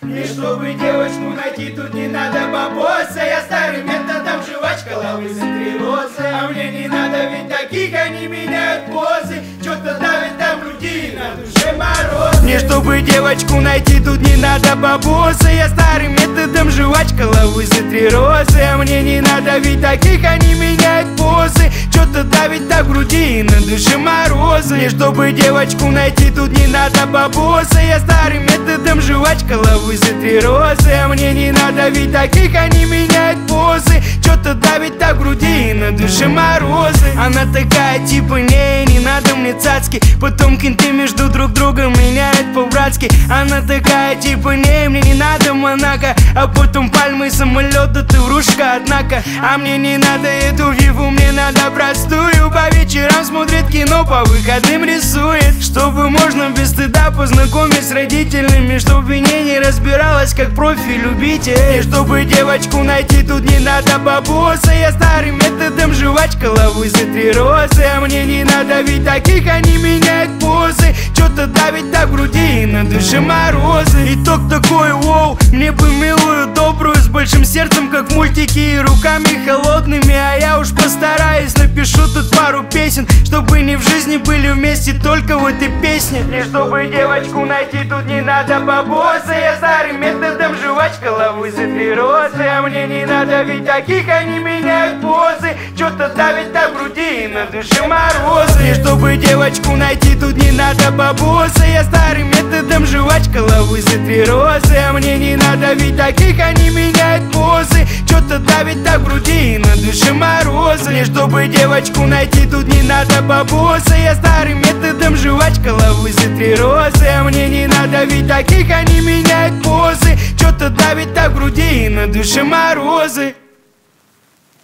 И чтобы девочку найти, тут не надо бабоса. Я старым методом жвачка, лавы за 3 розы. А мне не надо, ведь таких они меняют позы. Что-то давит там в груди, на душе мороз. Мне чтобы девочку найти, тут не надо бабоса. Я старым методом жвачка, лавы за 3 розы. А мне не надо, ведь таких они меняют позы. Что-то давит так в груди, на душе морозы. Мне чтобы девочку найти, тут не надо бабоса. Я старым методом жвачка, лавы за 3 розы. А мне не надо, ведь таких они меняют позы. Что-то давит так в груди, на душе морозы. Она такая типа, не надо мне цацки. Потом кенты между друг другом меняют по-братски. Она такая типа, мне не надо Монако. А потом пальмы, самолеты, ты врушка, однако. А мне не надо эту виву, мне надо простую. По вечерам смотрит кино, по выходным рисует. Чтобы можно без стыда познакомить с родителями. Чтобы не разбиралась, как профи-любитель. И чтобы девочку найти, тут не надо бабоса. Я старым методом жвачка, лавы за 3 розы. А мне не надо, ведь таких они меняют позы. Что-то давит так в груди, на душе морозы. Итог такой, воу, мне бы милую, добрую, с большим сердцем, как в мультике, и руками холодными. А я уж постараюсь, напишу тут пару песен, чтобы не в жизни были вместе, только в этой песне. И чтобы девочку найти, тут не надо бабоса. Я старым методом жвачка, лавы за 3 розы. А мне не надо, ведь таких они меняют позы. Что-то давит так в груди, на душе морозы. И чтобы девочку найти, тут не надо бабоса. Я старым методом жвачка, лавы за 3 розы. А мне не надо, ведь таких они меняют позы. Что-то давит так в груди, на душе морозы. И чтобы девочку найти, тут не надо бабоса. Я старым методом жвачка, лавы за 3 розы. А мне не надо, ведь таких они меняют позы. Что-то давит так в груди, на душе морозы.